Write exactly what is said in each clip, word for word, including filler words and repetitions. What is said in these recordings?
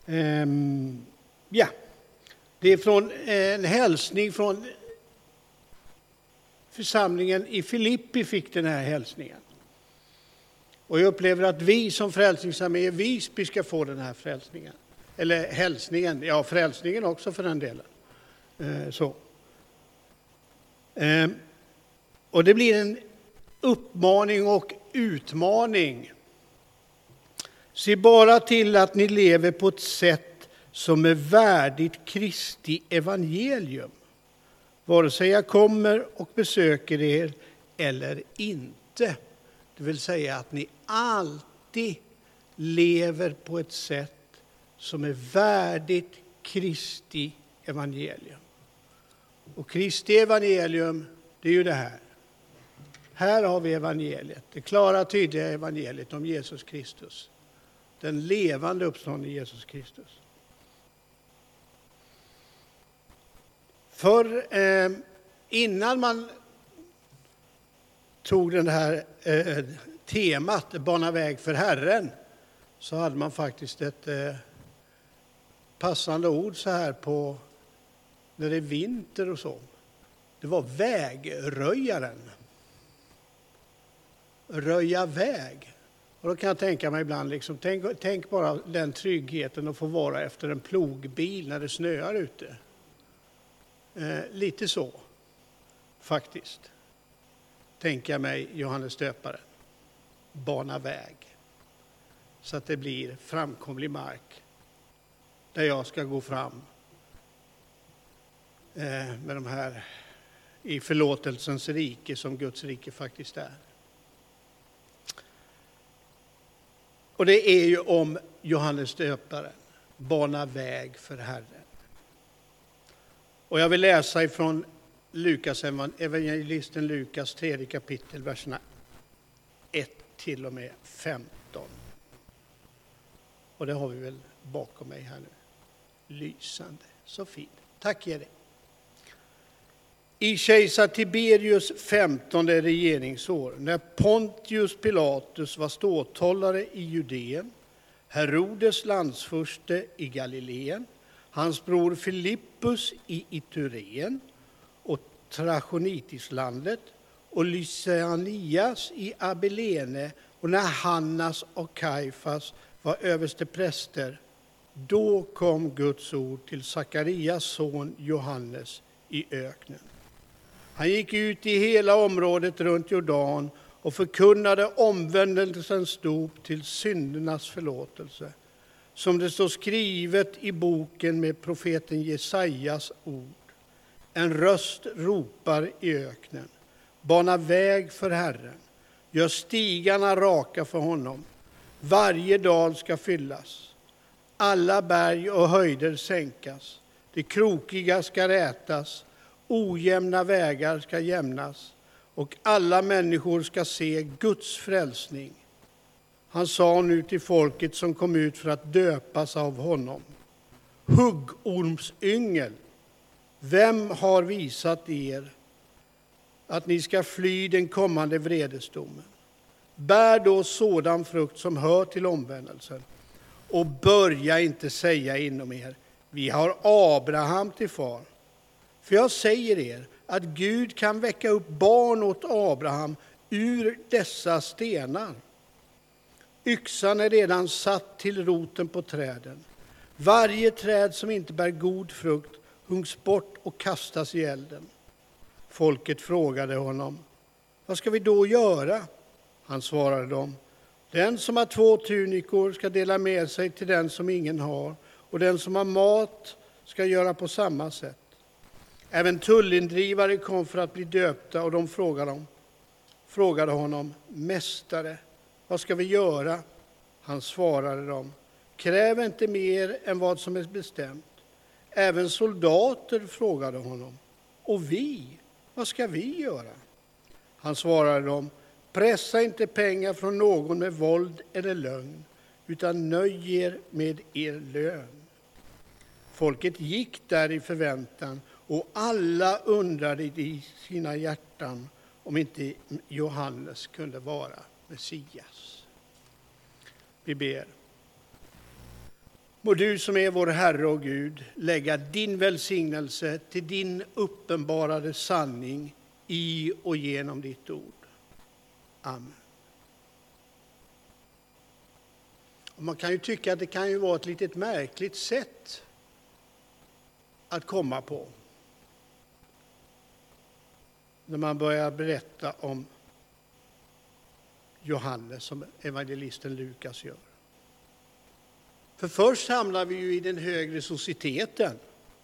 Um, ja, det är från en hälsning från församlingen i Filippi fick den här hälsningen. Och jag upplever att vi som frälsningsarmé i Visby ska få den här frälsningen. Eller hälsningen, ja frälsningen också för den delen. Eh, så. Eh, och det blir en uppmaning och utmaning. Se bara till att ni lever på ett sätt som är värdigt Kristi evangelium. Vare sig jag kommer och besöker er eller inte. Det vill säga att ni alltid lever på ett sätt som är värdigt Kristi evangelium. Och Kristi evangelium, det är ju det här. Här har vi evangeliet, det klara tydliga evangeliet om Jesus Kristus. Den levande uppståndne Jesus Kristus. För eh, innan man tog den här eh, temat, bana väg för Herren, så hade man faktiskt ett eh, passande ord så här på när det är vinter och så. Det var vägröjaren. Röja väg. Och då kan jag tänka mig ibland, liksom, tänk, tänk bara den tryggheten att få vara efter en plogbil när det snöar ute. Eh, lite så, faktiskt. Tänker jag mig Johannes döparen. Bana väg. Så att det blir framkomlig mark. Där jag ska gå fram. Eh, med de här i förlåtelsens rike som Guds rike faktiskt är. Och det är ju om Johannes döparen. Bana väg för Herren. Och jag vill läsa ifrån Lukas, evangelisten Lukas tredje kapitel, verserna ett till och med femton. Och det har vi väl bakom mig här nu. Lysande, så fint. Tack er. I kejsar Tiberius femtonde regeringsår, när Pontius Pilatus var ståthållare i Judeen, Herodes landsförste i Galileen, hans bror Filippus i Itureen och Trachonitislandet och Lysanias i Abilene, och när Hannas och Kajfas var överste präster, då kom Guds ord till Sakarias son Johannes i öknen. Han gick ut i hela området runt Jordan och förkunnade omvändelsens dop till syndernas förlåtelse, som det står skrivet i boken med profeten Jesajas ord. En röst ropar i öknen: bana väg för Herren, gör stigarna raka för honom. Varje dal ska fyllas, alla berg och höjder sänkas, det krokiga ska rätas, ojämna vägar ska jämnas, och alla människor ska se Guds frälsning. Han sa nu till folket som kom ut för att döpas av honom: huggormsyngel, vem har visat er att ni ska fly den kommande vredesdomen? Bär då sådan frukt som hör till omvändelsen, och börja inte säga inom er: vi har Abraham till far. För jag säger er att Gud kan väcka upp barn åt Abraham ur dessa stenar. Yxan är redan satt till roten på träden. Varje träd som inte bär god frukt huggs bort och kastas i elden. Folket frågade honom: vad ska vi då göra? Han svarade dem: den som har två tunikor ska dela med sig till den som ingen har, och den som har mat ska göra på samma sätt. Även tullindrivare kom för att bli döpta, och de frågade, dem, frågade honom: mästare, vad ska vi göra? Han svarade dem: kräv inte mer än vad som är bestämt. Även soldater frågade honom: och vi, vad ska vi göra? Han svarade dem: pressa inte pengar från någon med våld eller lögn, utan nöj er med er lön. Folket gick där i förväntan, och alla undrade i sina hjärtan om inte Johannes kunde vara Messias. Vi ber. Må du som är vår Herre och Gud lägga din välsignelse till din uppenbarade sanning i och genom ditt ord. Amen. Och man kan ju tycka att det kan ju vara ett litet märkligt sätt att komma på när man börjar berätta om Johannes som evangelisten Lukas gör. För först hamnar vi ju i den högre societeten.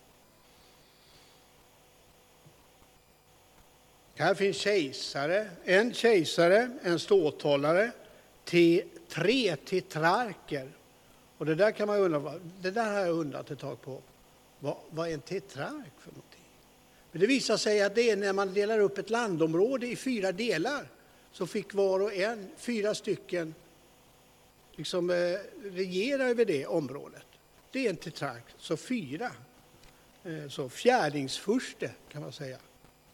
Här finns kejsare, en kejsare, en ståthållare, till tre tetrarker. Och det där kan man undra, det där har jag undrat ett tag på. Vad, vad är en tetrark för någonting? Men det visar sig att det är när man delar upp ett landområde i fyra delar. Så fick var och en, fyra stycken, liksom eh, regera över det området. Det är en tetrark, så fyra. Eh, så fjärdingsfurste kan man säga.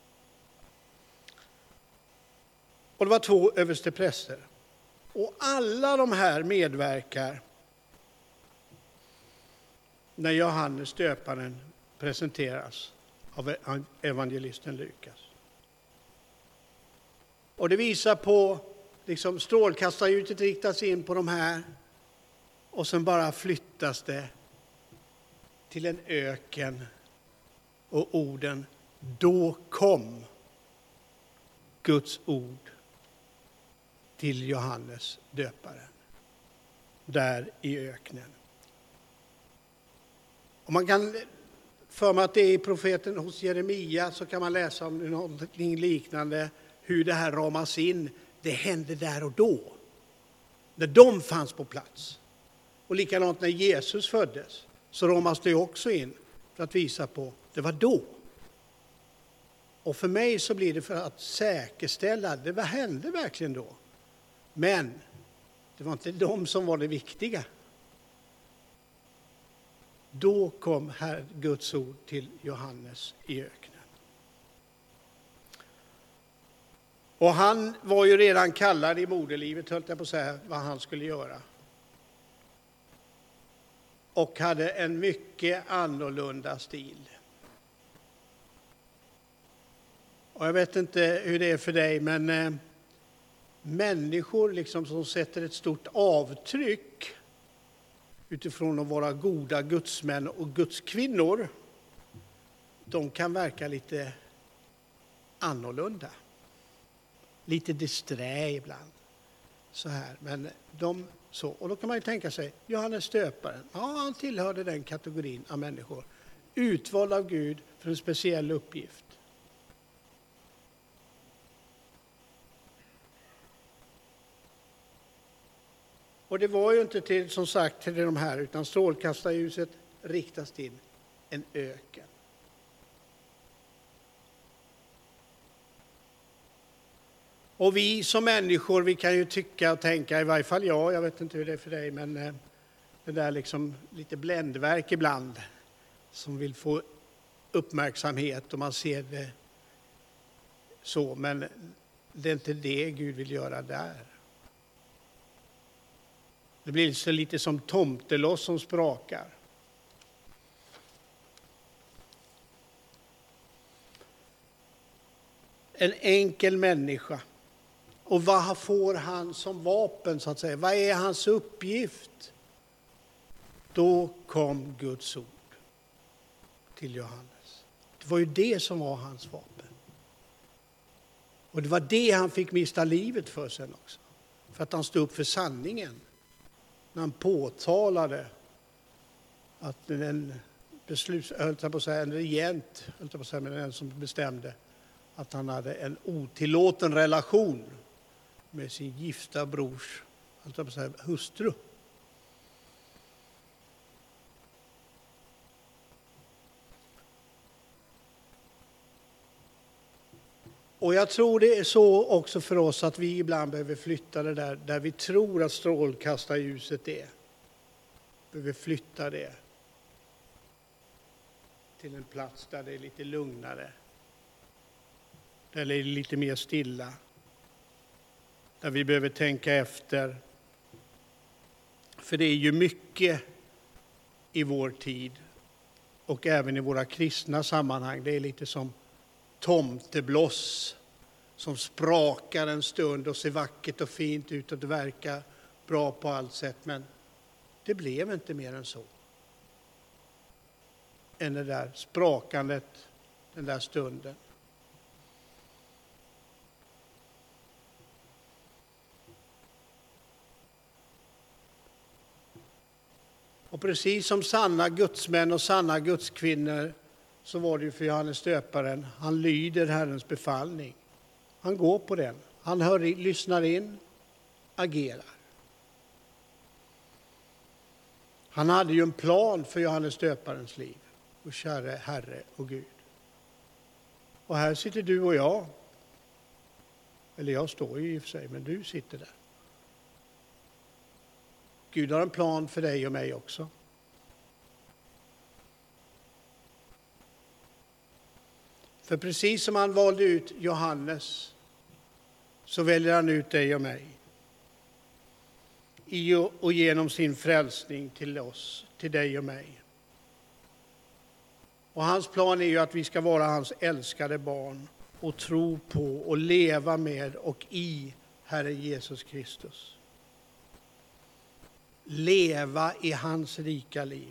Och det var två överstepräster. Och alla de här medverkar när Johannes döparen presenteras av evangelisten Lukas. Och det visar på, liksom strålkastarljuset riktas in på de här och sen bara flyttas det till en öken och orden då kom Guds ord till Johannes döparen där i öknen. Och man kan för mig att det är i profeten hos Jeremia så kan man läsa om någonting liknande, hur det här ramas in. Det hände där och då, när de fanns på plats. Och likadant när Jesus föddes så ramas det också in för att visa på det var då. Och för mig så blir det för att säkerställa, det vad hände verkligen då? Men det var inte de som var det viktiga. Då kom här Guds ord till Johannes i öknen. Och han var ju redan kallad i moderlivet, höll jag på att säga, vad han skulle göra. Och hade en mycket annorlunda stil. Och jag vet inte hur det är för dig, men eh, människor liksom som sätter ett stort avtryck utifrån att vara goda gudsmän och gudskvinnor, de kan verka lite annorlunda. Lite disträ ibland. Så här. Men de så. Och då kan man ju tänka sig, Johannes döparen, ja, han tillhörde den kategorin av människor. Utvald av Gud för en speciell uppgift. Och det var ju inte till, som sagt, till de här, utan strålkastarljuset riktas till en öken. Och vi som människor, vi kan ju tycka och tänka, i varje fall jag, jag vet inte hur det är för dig, men eh, det där liksom lite bländverk ibland som vill få uppmärksamhet och man ser det så, men det är inte det Gud vill göra där. Det blir så lite som tomteloss som sprakar. En enkel människa. Och vad får han som vapen, så att säga? Vad är hans uppgift? Då kom Guds ord till Johannes. Det var ju det som var hans vapen. Och det var det han fick mista livet för sen också. För att han stod upp för sanningen. När han påtalade att en beslut, höll jag på att säga, en regent, höll jag på att säga, men en som bestämde att han hade en otillåten relation med sin gifta brors, höll jag på att säga, hustru. Och jag tror det är så också för oss att vi ibland behöver flytta det där, där vi tror att strålkastarljuset är. Behöver flytta det till en plats där det är lite lugnare. Där det är lite mer stilla. Där vi behöver tänka efter. För det är ju mycket i vår tid och även i våra kristna sammanhang. Det är lite som tomtebloss som sprakar en stund och ser vackert och fint ut och det verkar bra på allt sätt. Men det blev inte mer än så. Än det där sprakandet, den där stunden. Och precis som sanna gudsmän och sanna gudskvinnor så var det ju för Johannes döparen. Han lyder Herrens befallning. Han går på den. Han hör, lyssnar in, agerar. Han hade ju en plan för Johannes döparens liv. Och käre Herre och Gud. Och här sitter du och jag. Eller jag står ju i och för sig, men du sitter där. Gud har en plan för dig och mig också. För precis som han valde ut Johannes så väljer han ut dig och mig. I och genom sin frälsning till oss, till dig och mig. Och hans plan är ju att vi ska vara hans älskade barn och tro på och leva med och i Herre Jesus Kristus. Leva i hans rika liv.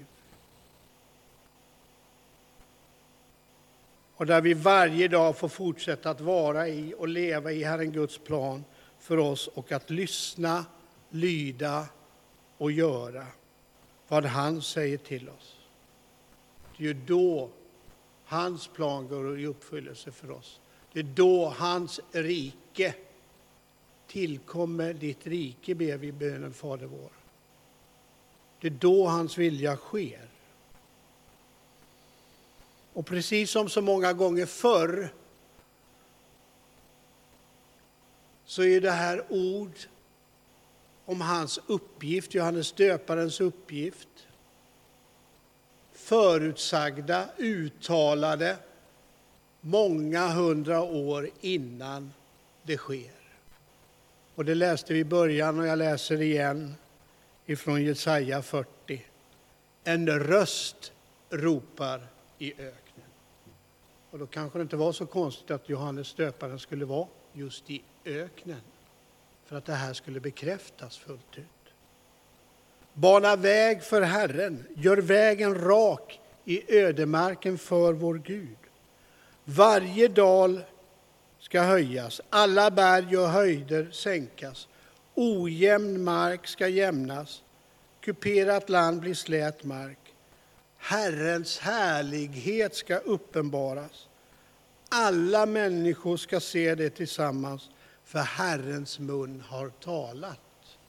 Och där vi varje dag får fortsätta att vara i och leva i Herren Guds plan för oss och att lyssna, lyda och göra vad han säger till oss. Det är ju då hans plan går i uppfyllelse för oss. Det är då hans rike tillkommer. Ditt rike ber vi i bönen Fader vår. Det är då hans vilja sker. Och precis som så många gånger förr så är det här ord om hans uppgift, Johannes döparens uppgift, förutsagda, uttalade många hundra år innan det sker. Och det läste vi i början och jag läser igen ifrån Jesaja fyrtio. En röst ropar i öknen. Och då kanske det inte var så konstigt att Johannes döparen skulle vara just i öknen. För att det här skulle bekräftas fullt ut. Bana väg för Herren, gör vägen rak i ödemarken för vår Gud. Varje dal ska höjas, alla berg och höjder sänkas. Ojämn mark ska jämnas, kuperat land blir slät mark. Herrens härlighet ska uppenbaras. Alla människor ska se det tillsammans, för Herrens mun har talat.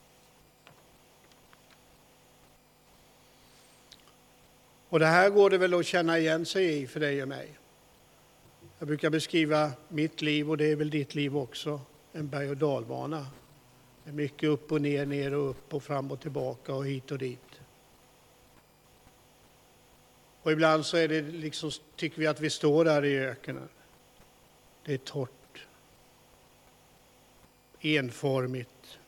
Och det här går det väl att känna igen sig i för dig och mig. Jag brukar beskriva mitt liv, och det är väl ditt liv också, en berg- och dalbana. Det är mycket upp och ner, ner och upp och fram och tillbaka och hit och dit. Och ibland så är det liksom, tycker vi att vi står där i öknen. Det är torrt, enformigt.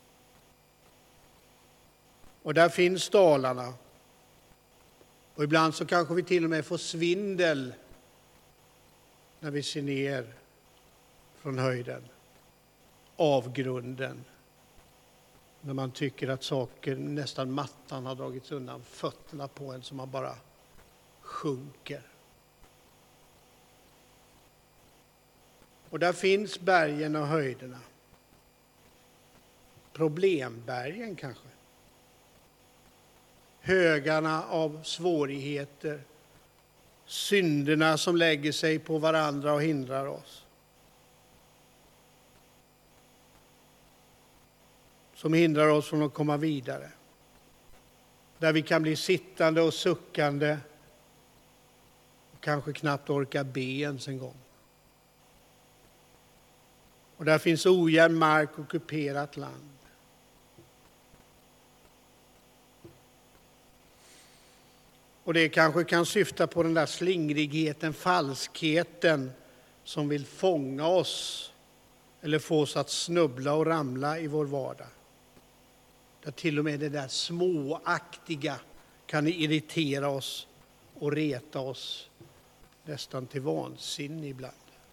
Och där finns dalarna. Och ibland så kanske vi till och med får svindel när vi ser ner från höjden, avgrunden. När man tycker att saker, nästan mattan har dragits undan fötterna på en, som man bara sjunker. Och där finns bergen och höjderna. Problembergen kanske. Högarna av svårigheter. Synderna som lägger sig på varandra och hindrar oss. Som hindrar oss från att komma vidare. Där vi kan bli sittande och suckande. Och kanske knappt orka be ens en gång. Och där finns ojämn mark och kuperat land. Och det kanske kan syfta på den där slingrigheten, falskheten som vill fånga oss eller få oss att snubbla och ramla i vår vardag. Där till och med det där småaktiga kan det irritera oss och reta oss nästan till vansinne ibland.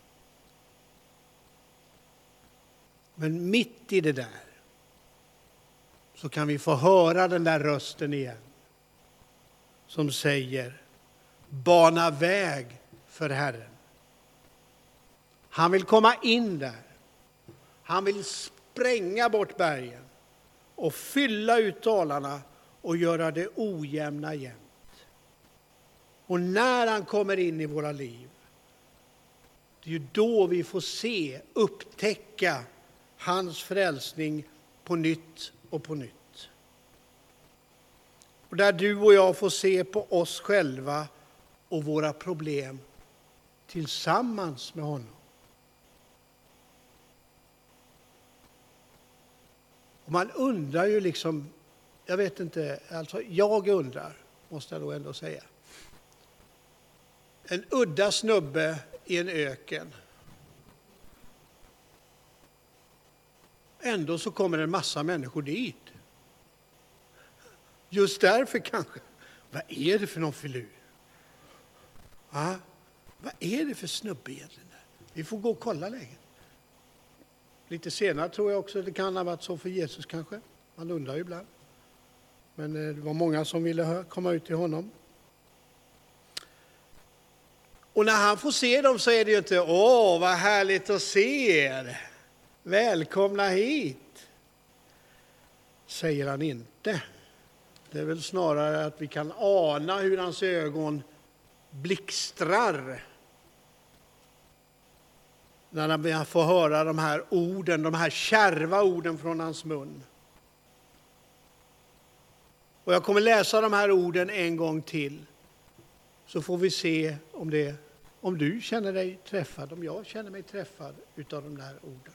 Men mitt i det där så kan vi få höra den där rösten igen som säger: bana väg för Herren. Han vill komma in där. Han vill spränga bort bergen och fylla ut dalarna och göra det ojämna jämnt. Och när han kommer in i våra liv, det är ju då vi får se, upptäcka hans frälsning på nytt och på nytt. Och där du och jag får se på oss själva och våra problem tillsammans med honom. Och man undrar ju liksom, jag vet inte, alltså jag undrar, måste jag då ändå säga. En udda snubbe i en öken. Ändå så kommer en massa människor dit. Just därför kanske. Vad är det för någon filur? Ja, vad är det för snubbe egentligen? Vi får gå och kolla läget. Lite senare tror jag också det kan ha varit så för Jesus kanske. Man undrar ju ibland. Men det var många som ville komma ut till honom. Och när han får se dem så är det ju inte: åh, vad härligt att se er. Välkomna hit. Säger han inte. Det är väl snarare att vi kan ana hur hans ögon blixtrar när han får höra de här orden, de här kärva orden från hans mun. Och jag kommer läsa de här orden en gång till, så får vi se om, det, om du känner dig träffad, om jag känner mig träffad utav de där orden.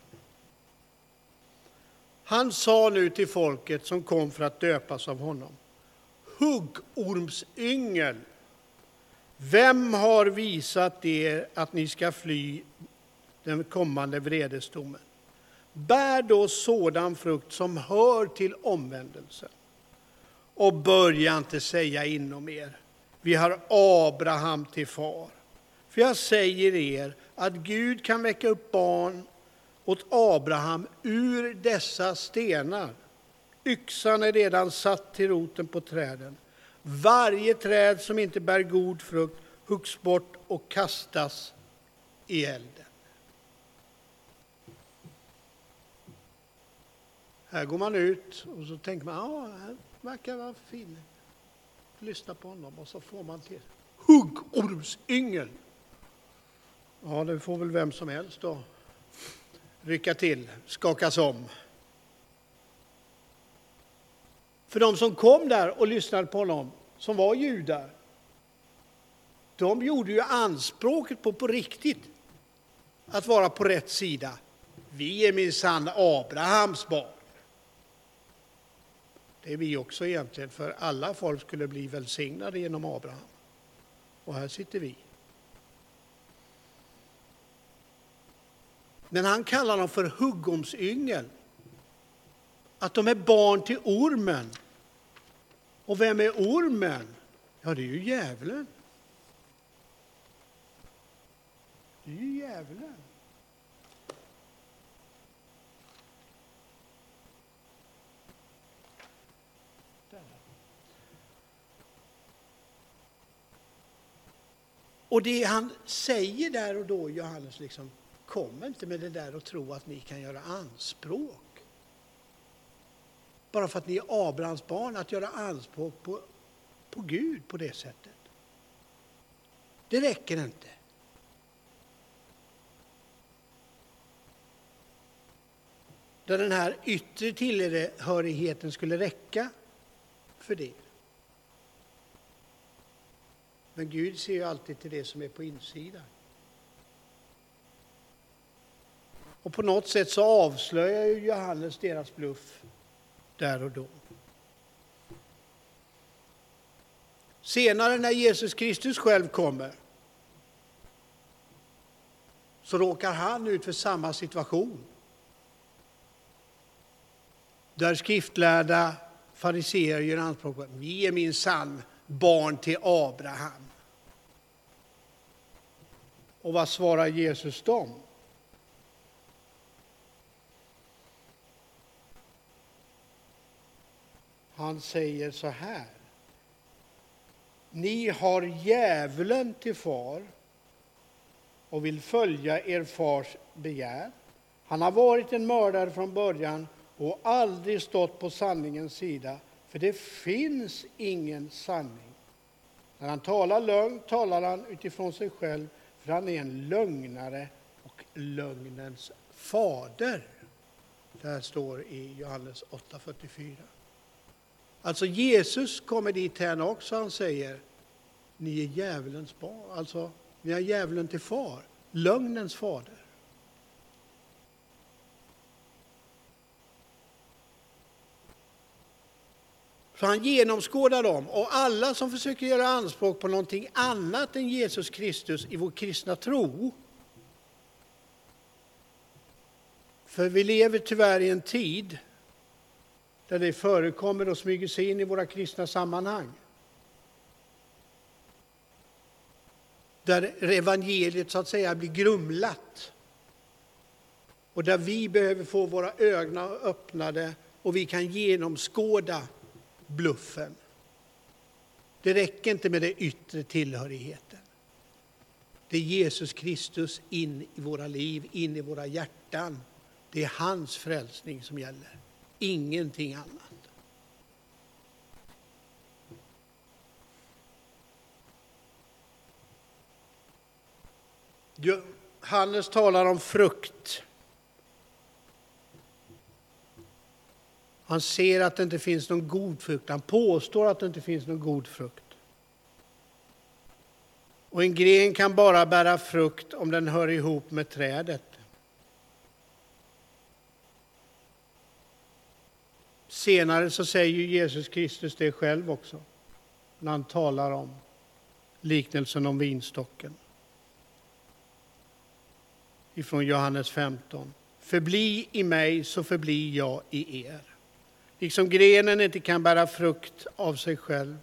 Han sa nu till folket som kom för att döpas av honom: huggormsyngel, vem har visat er att ni ska fly den kommande vredesdomen? Bär då sådan frukt som hör till omvändelsen. Och börja inte säga inom er: vi har Abraham till far. För jag säger er att Gud kan väcka upp barn åt Abraham ur dessa stenar. Yxan är redan satt till roten på träden. Varje träd som inte bär god frukt huggs bort och kastas i elden. Här går man ut och så tänker man: ja, här verkar vara fin. Lyssna på honom och så får man till huggormsyngel. Ja, det får väl vem som helst då rycka till, skakas om. För de som kom där och lyssnade på honom, som var judar, de gjorde ju anspråket på på riktigt att vara på rätt sida. Vi är minsann Abrahams barn. Det är vi också egentligen, för alla folk skulle bli välsignade genom Abraham. Och här sitter vi. Men han kallar dem för huggormsyngel. Att de är barn till ormen. Och vem är ormen? Ja, det är ju djävulen. Det är ju djävulen. Och det han säger där och då, Johannes, liksom: kom inte med det där och tro att ni kan göra anspråk. Bara för att ni är Abrahams barn, att göra anspråk på, på Gud på det sättet. Det räcker inte. Där den här yttre tillhörigheten skulle räcka för det. Men Gud ser ju alltid till det som är på insidan. Och på något sätt så avslöjar ju Johannes deras bluff där och då. Senare när Jesus Kristus själv kommer så råkar han ut för samma situation. Där skriftlärda fariseer gör anspråk på: vi är minsann barn till Abraham. Och vad svarar Jesus dem? Han säger så här: ni har djävulen till far och vill följa er fars begär. Han har varit en mördare från början och aldrig stått på sanningens sida, för det finns ingen sanning. När han talar lögn talar han utifrån sig själv, för han är en lögnare och lögnens fader. Det här står i Johannes åtta fyrtiofyra. Alltså Jesus kommer dit här också, han säger: ni är djävulens barn, alltså ni har djävulen till far, lögnens fader. Så han genomskådar dem, och alla som försöker göra anspråk på någonting annat än Jesus Kristus i vår kristna tro. För vi lever tyvärr i en tid där det förekommer och smyger sig in i våra kristna sammanhang. Där evangeliet så att säga blir grumlat. Och där vi behöver få våra ögon öppnade och vi kan genomskåda bluffen. Det räcker inte med det yttre tillhörigheten. Det är Jesus Kristus in i våra liv, in i våra hjärtan. Det är hans frälsning som gäller. Ingenting annat. Johannes talar om frukt. Han ser att det inte finns någon god frukt. Han påstår att det inte finns någon god frukt. Och en gren kan bara bära frukt om den hör ihop med trädet. Senare så säger Jesus Kristus det själv också, när han talar om liknelsen om vinstocken. Ifrån Johannes femton. Förbli i mig så förblir jag i er. Liksom grenen inte kan bära frukt av sig själv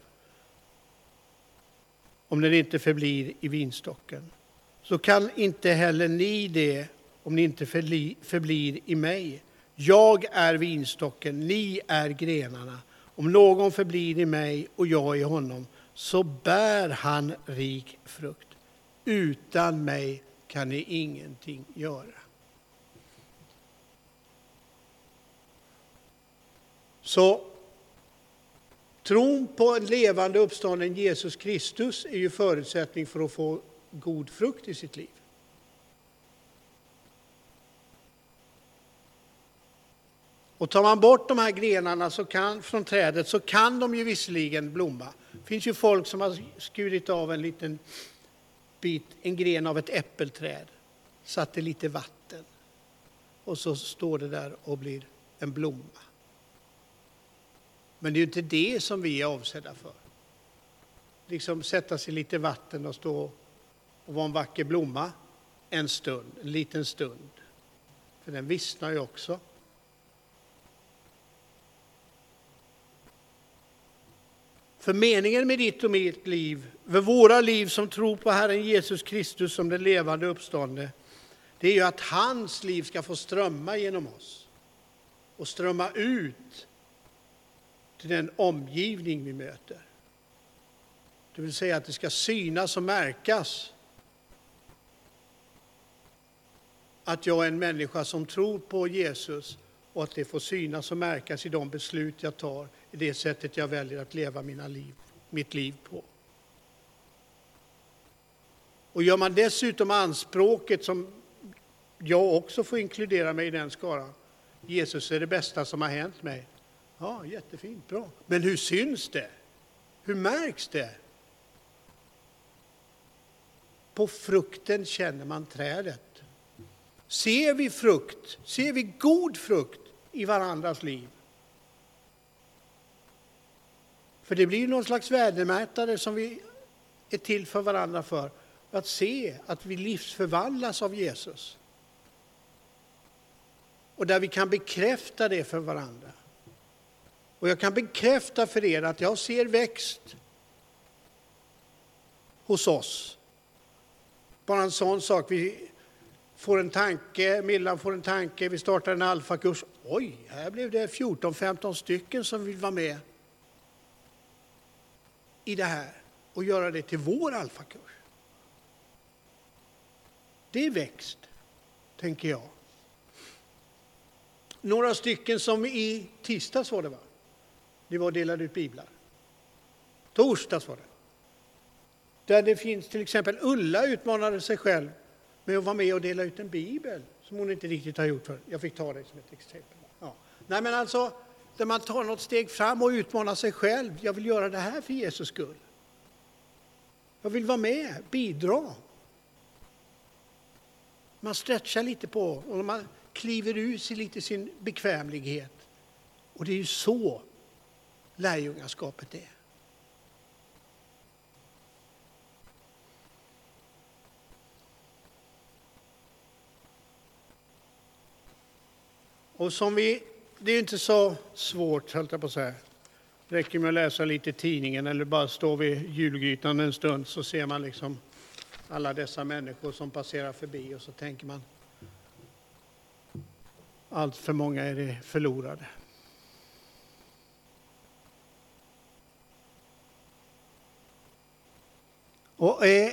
om den inte förblir i vinstocken, så kan inte heller ni det om ni inte förblir i mig. Jag är vinstocken, ni är grenarna. Om någon förblir i mig och jag i honom, så bär han rik frukt. Utan mig kan ni ingenting göra. Så tron på en levande uppstånden Jesus Kristus är ju förutsättning för att få god frukt i sitt liv. Och tar man bort de här grenarna så kan, från trädet, så kan de ju visserligen blomma. Det finns ju folk som har skurit av en liten bit, en gren av ett äppelträd, satt i lite vatten och så står det där och blir en blomma. Men det är ju inte det som vi är avsedda för. Liksom sätta sig i lite vatten och stå och vara en vacker blomma en stund, en liten stund. För den vissnar ju också. För meningen med ditt och mitt liv, för våra liv som tror på Herren Jesus Kristus som den levande uppståndne, det är ju att hans liv ska få strömma genom oss och strömma ut till den omgivning vi möter. Det vill säga att det ska synas och märkas att jag är en människa som tror på Jesus, och att det får synas och märkas i de beslut jag tar, i det sättet jag väljer att leva mina liv, mitt liv på. Och gör man dessutom anspråket, som jag också får inkludera mig i den skaran, Jesus är det bästa som har hänt mig. Ja, jättefint, bra. Men hur syns det? Hur märks det? På frukten känner man trädet. Ser vi frukt, ser vi god frukt i varandras liv? För det blir någon slags värdemätare som vi är till för varandra för. Att se att vi livsförvandlas av Jesus. Och där vi kan bekräfta det för varandra. Och jag kan bekräfta för er att jag ser växt hos oss. Bara en sån sak. Vi får en tanke, Millan får en tanke, vi startar en alfakurs. Oj, här blev det fjorton femton stycken som vill vara med i det här och göra det till vår alfakurs. Det är växt, tänker jag. Några stycken som i tisdags var det va? Det var delade ut biblar. Torsdags var det. Där det finns till exempel Ulla utmanade sig själv med att vara med och dela ut en bibel som hon inte riktigt har gjort för. Jag fick ta det som ett exempel. Ja. Nej men alltså, där man tar något steg fram och utmanar sig själv. Jag vill göra det här för Jesus skull. Jag vill vara med, bidra. Man stretchar lite på och man kliver ut sig lite sin bekvämlighet. Och det är ju så lärjungaskapet är. Och som vi, det är inte så svårt, höll jag på att säga. Det räcker med att läsa lite i tidningen eller bara stå vid julgrytan en stund så ser man liksom alla dessa människor som passerar förbi och så tänker man allt för många är det förlorade. Och är,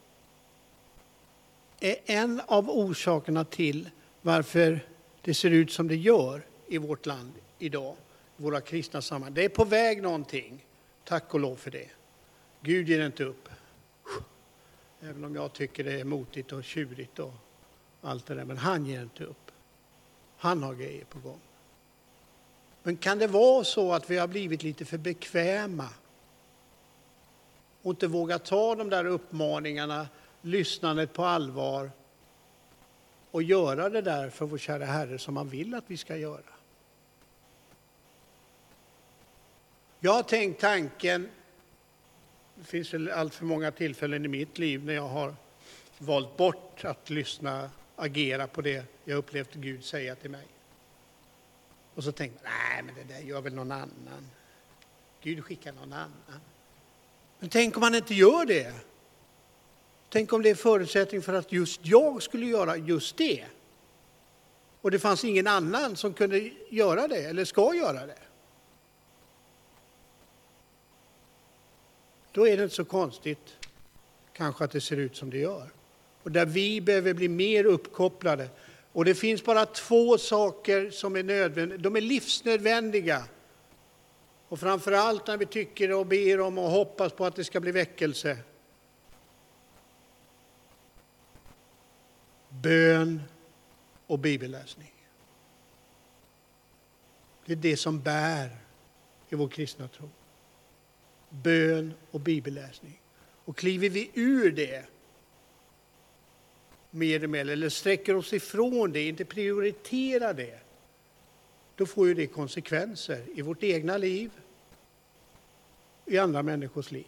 är en av orsakerna till varför det ser ut som det gör i vårt land idag, våra kristna sammanhang. Det är på väg någonting, tack och lov för det. Gud ger inte upp. Även om jag tycker det är motigt och tjurigt och allt det där, men han ger inte upp. Han har grejer på gång. Men kan det vara så att vi har blivit lite för bekväma och inte våga ta de där uppmaningarna, lyssnandet på allvar och göra det där för vår kära Herre som han vill att vi ska göra? Jag har tänkt tanken, det finns väl allt för många tillfällen i mitt liv när jag har valt bort att lyssna, agera på det jag upplevt Gud säga till mig. Och så tänkte jag, nej men det där gör väl någon annan. Gud skickar någon annan. Men tänk om man inte gör det. Tänk om det är förutsättning för att just jag skulle göra just det. Och det fanns ingen annan som kunde göra det eller ska göra det. Då är det inte så konstigt kanske att det ser ut som det gör. Och där vi behöver bli mer uppkopplade. Och det finns bara två saker som är nödvändiga. De är livsnödvändiga. Och framförallt när vi tycker och ber om och hoppas på att det ska bli väckelse. Bön och bibelläsning. Det är det som bär i vår kristna tro. Bön och bibelläsning. Och kliver vi ur det mer och mer eller sträcker oss ifrån det, inte prioriterar det, då får ju det konsekvenser i vårt egna liv, i andra människors liv.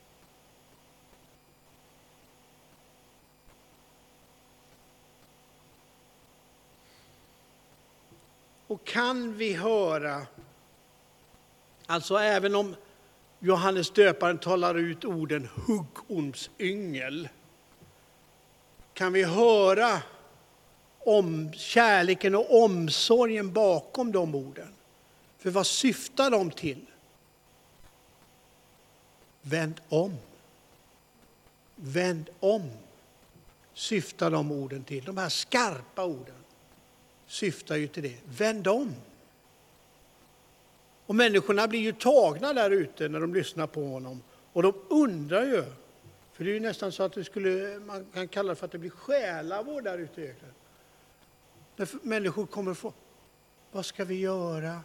Och kan vi höra, alltså även om Johannes döparen talar ut orden huggormsyngel, kan vi höra om kärleken och omsorgen bakom de orden. För vad syftar de till? Vänd om. Vänd om. Syftar de orden till. De här skarpa orden syftar ju till det. Vänd om. Och människorna blir ju tagna där ute när de lyssnar på honom. Och de undrar ju. För det är ju nästan så att det skulle, man kan kalla det för att det blir själavård där ute i öknen. När människor kommer att få, vad ska vi göra?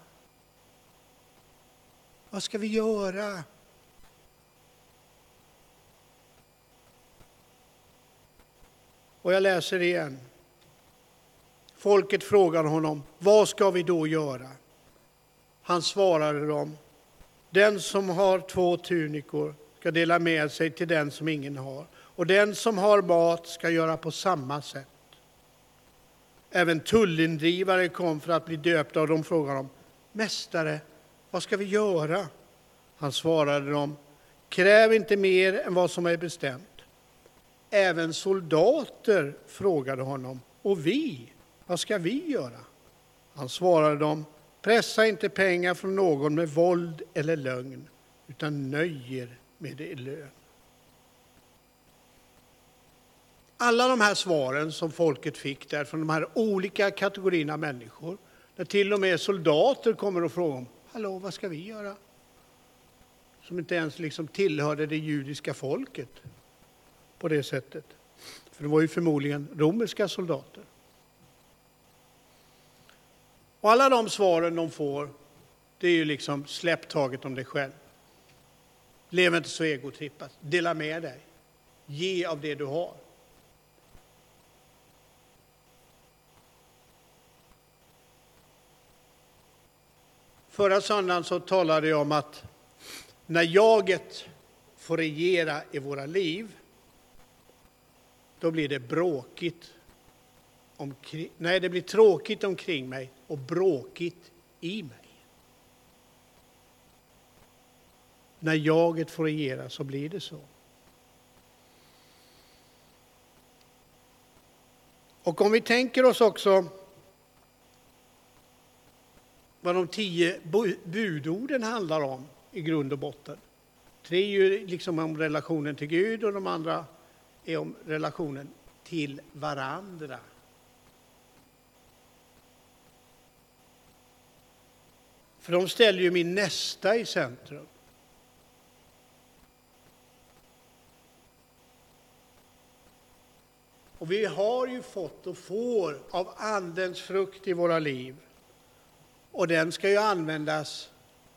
Vad ska vi göra? Och jag läser igen. Folket frågar honom, vad ska vi då göra? Han svarade dem, den som har två tunikor ska dela med sig till den som ingen har. Och den som har mat ska göra på samma sätt. Även tullindrivare kom för att bli döpta och de frågade dem, mästare, vad ska vi göra? Han svarade dem, kräv inte mer än vad som är bestämt. även soldater frågade honom, och vi, vad ska vi göra? Han svarade dem, pressa inte pengar från någon med våld eller lögn, utan nöjer med det lön. Alla de här svaren som folket fick där från de här olika kategorierna människor, där till och med soldater kommer och frågar om, hallå, vad ska vi göra? Som inte ens liksom tillhörde det judiska folket på det sättet. För det var ju förmodligen romerska soldater. Och alla de svaren de får, det är ju liksom släpp taget om dig själv. Lev inte så egotrippat. Dela med dig. Ge av det du har. Förra söndagen så talade jag om att när jaget får regera i våra liv, då blir det bråkigt omkring, nej, det blir tråkigt omkring mig och bråkigt i mig. När jaget får regera så blir det så. Och om vi tänker oss också vad de tio budorden handlar om i grund och botten. Tre är ju liksom om relationen till Gud och de andra är om relationen till varandra. För de ställer ju min nästa i centrum. Och vi har ju fått och får av andens frukt i våra liv. Och den ska ju användas,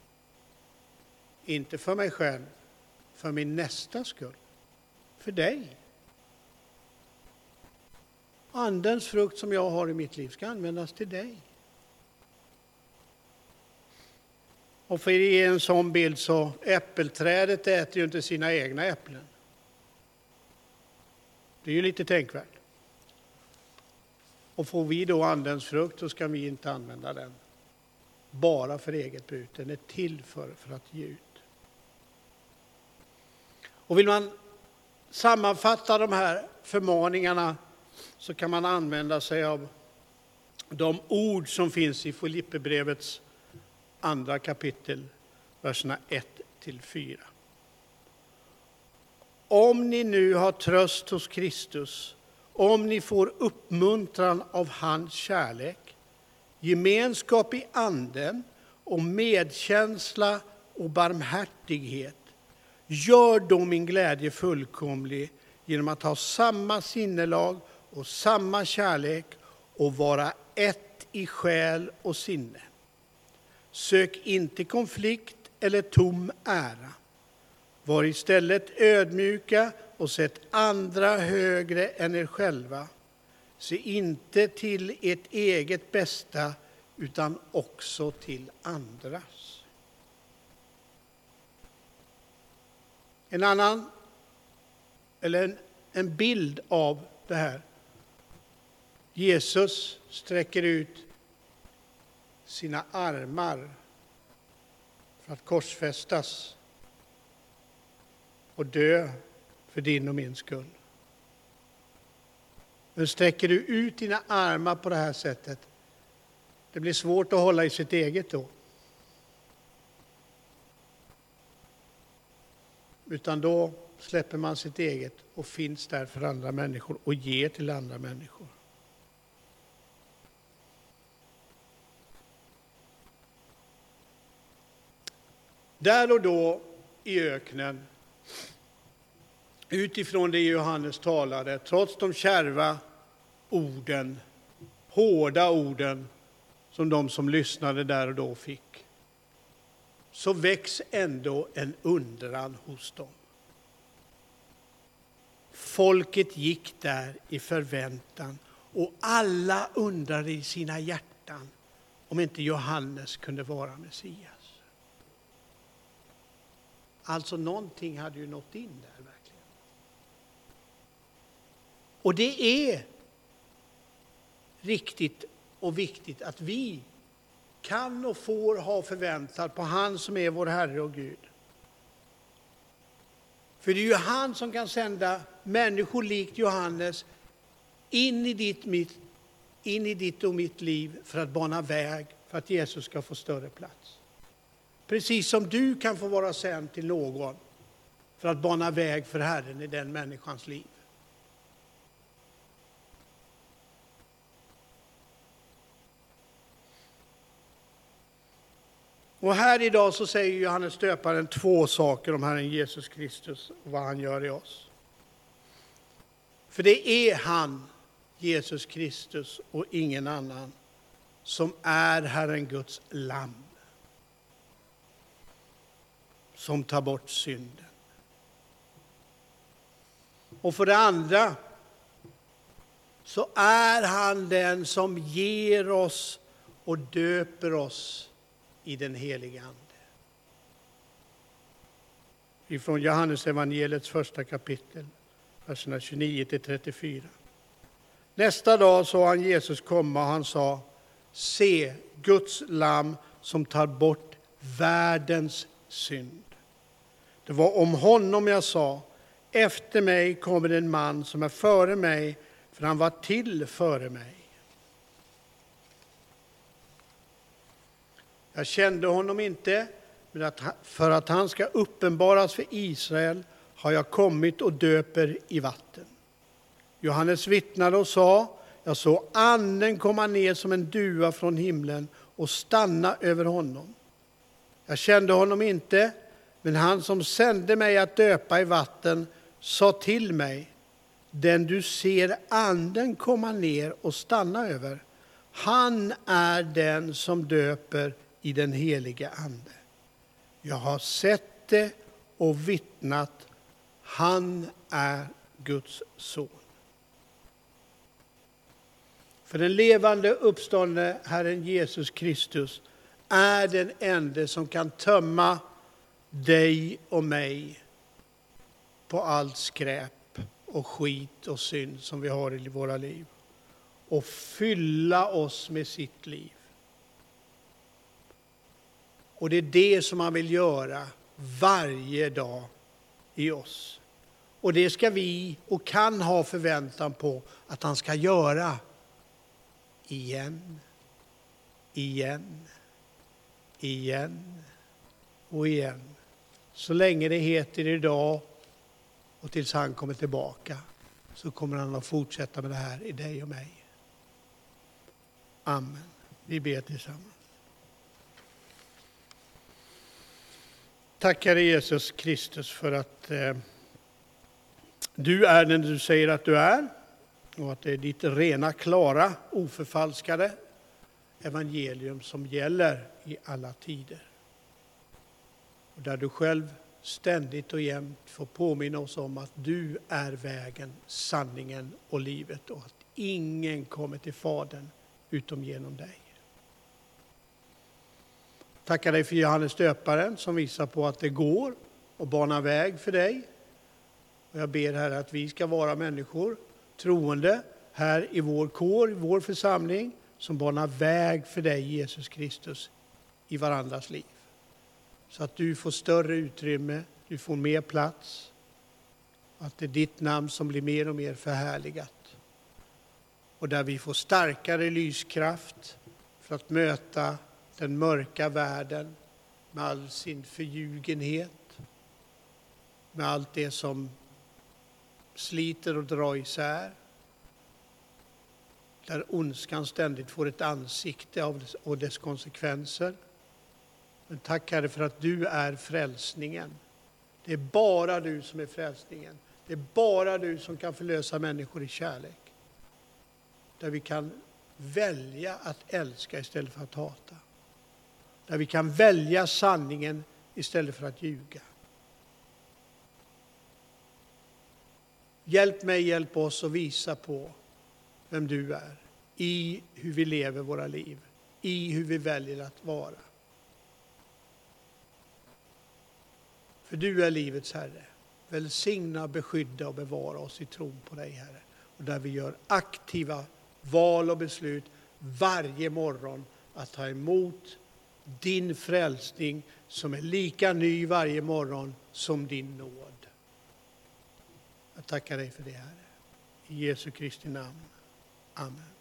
inte för mig själv, för min nästa skull. För dig. Andens frukt som jag har i mitt liv ska användas till dig. Och för att ge en sån bild så äppelträdet äter ju inte sina egna äpplen. Det är ju lite tänkvärt. Och får vi då andens frukt så ska vi inte använda den bara för eget bruk. Den är till för, för att ge ut. Och vill man sammanfatta de här förmaningarna så kan man använda sig av de ord som finns i Filipperbrevets andra kapitel, verserna ett till fyra. Om ni nu har tröst hos Kristus, om ni får uppmuntran av hans kärlek, gemenskap i anden och medkänsla och barmhärtighet, gör då min glädje fullkomlig genom att ha samma sinnelag och samma kärlek och vara ett i själ och sinne. Sök inte konflikt eller tom ära. Var istället ödmjuka och sätt andra högre än er själva. Se inte till ert eget bästa utan också till andras. En annan, eller en, en bild av det här. Jesus sträcker ut sina armar för att korsfästas och dö för din och min skull. Men sträcker du ut dina armar på det här sättet, det blir svårt att hålla i sitt eget då. Utan då släpper man sitt eget och finns där för andra människor och ger till andra människor. Där och då i öknen, utifrån det Johannes talade, trots de kärva orden, hårda orden som de som lyssnade där och då fick, så väcks ändå en undran hos dem. Folket gick där i förväntan och alla undrade i sina hjärtan om inte Johannes kunde vara Messias. Alltså någonting hade ju nått in där verkligen. Och det är riktigt och viktigt att vi kan och får ha förväntan på han som är vår Herre och Gud. För det är ju han som kan sända människor likt Johannes in i ditt, mitt, in i ditt och mitt liv för att bana väg för att Jesus ska få större plats. Precis som du kan få vara sänd till någon för att bana väg för Herren i den människans liv. Och här idag så säger Johannes döparen två saker om Herren Jesus Kristus och vad han gör i oss. För det är han, Jesus Kristus och ingen annan, som är Herren Guds lamm. Som tar bort synden. Och för det andra så är han den som ger oss och döper oss i den heliga ande. Ifrån Johannes evangeliets första kapitel, verserna tjugonio till trettiofyra. Nästa dag såg han Jesus komma och han sa: se, Guds lamm som tar bort världens synd. Det var om honom jag sa: efter mig kommer en man som är före mig, för han var till före mig. Jag kände honom inte, men att, för att han ska uppenbaras för Israel har jag kommit och döper i vatten. Johannes vittnade och sa: jag såg anden komma ner som en duva från himlen och stanna över honom. Jag kände honom inte, men han som sände mig att döpa i vatten sa till mig: den du ser anden komma ner och stanna över, han är den som döper i den heliga ande. Jag har sett det och vittnat, han är Guds son. För den levande uppståndne Herren Jesus Kristus är den enda som kan tömma dig och mig på allt skräp och skit och synd som vi har i våra liv. Och fylla oss med sitt liv. Och det är det som han vill göra varje dag i oss. Och det ska vi och kan ha förväntan på att han ska göra igen, igen, igen och igen. Så länge det heter idag och tills han kommer tillbaka, så kommer han att fortsätta med det här i dig och mig. Amen. Vi ber tillsammans. Tack Herre Jesus Kristus för att eh, du är den du säger att du är. Och att det är ditt rena, klara, oförfalskade evangelium som gäller i alla tider. Och där du själv ständigt och jämt får påminna oss om att du är vägen, sanningen och livet. Och att ingen kommer till Fadern utom genom dig. Tackar dig för Johannes döparen som visar på att det går och banar väg för dig. Och jag ber här att vi ska vara människor, troende, här i vår kår, i vår församling, som banar väg för dig, Jesus Kristus, i varandras liv. Så att du får större utrymme, du får mer plats. Att det är ditt namn som blir mer och mer förhärligat. Och där vi får starkare lyskraft för att möta den mörka världen med all sin förljugenhet, med allt det som sliter och drar isär. Där ondskan ständigt får ett ansikte av dess, och dess konsekvenser. Men tack Herre för att du är frälsningen. Det är bara du som är frälsningen. Det är bara du som kan förlösa människor i kärlek. Där vi kan välja att älska istället för att hata. Där vi kan välja sanningen istället för att ljuga. Hjälp mig, hjälp oss att visa på vem du är. I hur vi lever våra liv. I hur vi väljer att vara. För du är livets Herre. Välsigna, beskydda och bevara oss i tron på dig, Herre. Och där vi gör aktiva val och beslut varje morgon att ta emot din frälsning som är lika ny varje morgon som din nåd. Jag tackar dig för det, Herre. I Jesu Kristi namn. Amen.